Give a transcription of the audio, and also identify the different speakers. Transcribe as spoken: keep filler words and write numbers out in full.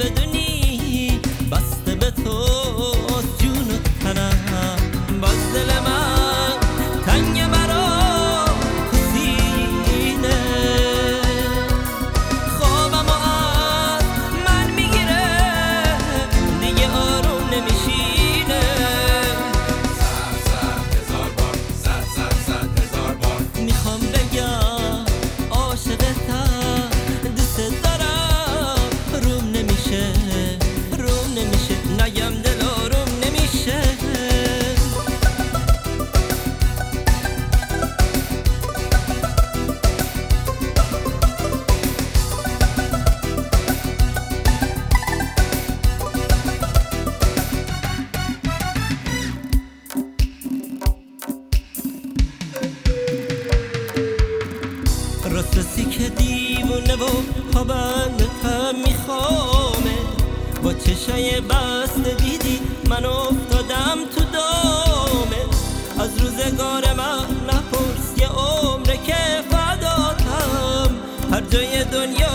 Speaker 1: بدونی بسته به تو جون و تنم. باز دل من تنگ برا تو سینه، خوابم و از من میگیره دیگه آروم نمیشینه.
Speaker 2: زد زد هزار بار، زد زد زد هزار بار.
Speaker 1: میخوام بگم عاشقتم، دوست دارم، روم نمیشه روم نمیشه نگم دل آروم نمیشه. راستی که دیوونه و پابند هم میخوامه، با چشای بسته دیدی من افتادم تو دامه. از روزگار من نپرس یه عمره که فداتم، هر جای دنیا